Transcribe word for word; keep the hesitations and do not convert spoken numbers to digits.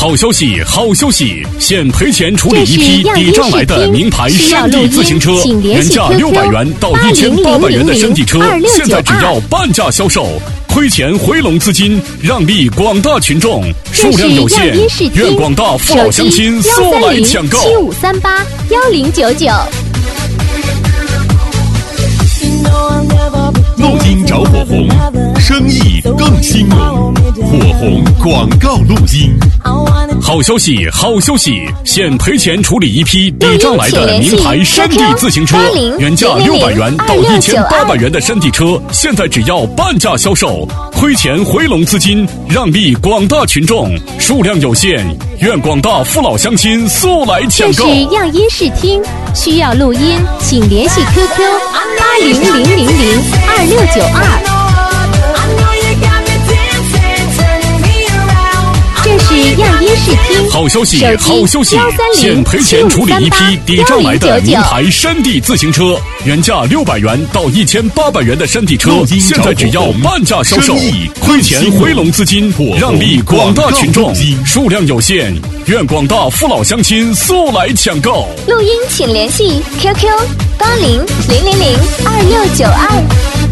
好消息，好消息！现赔钱处理一批抵账来的名牌山地自行车，原价六百元到一千八百元的山地车，现在只要半价销售，亏钱回笼资金，让利广大群众，数量有限，愿广大父老乡亲速来抢购。 七五三八幺零九九。 路音找火红，生意更兴隆。火红广告录音。 好消息，好消息！现赔钱处理一批抵账来的名牌山地自行车，原价六百元到一千八百元的山地车，现在只要半价销售，亏钱回笼资金，让利广大群众，数量有限，愿广大父老乡亲速来抢购。 这是样音视听，需要录音，请联系 Q Q 八零零零零二六九二。这是样音视听。 好消息，好消息！现赔钱处理一批抵账来的名牌山地自行车，原价六百元到一千八百元的山地车，现在只要半价销售，亏钱回笼资金，让利广大群众，数量有限，愿广大父老乡亲速来抢购。 录音请联系 Q Q 八零零零零二六九二。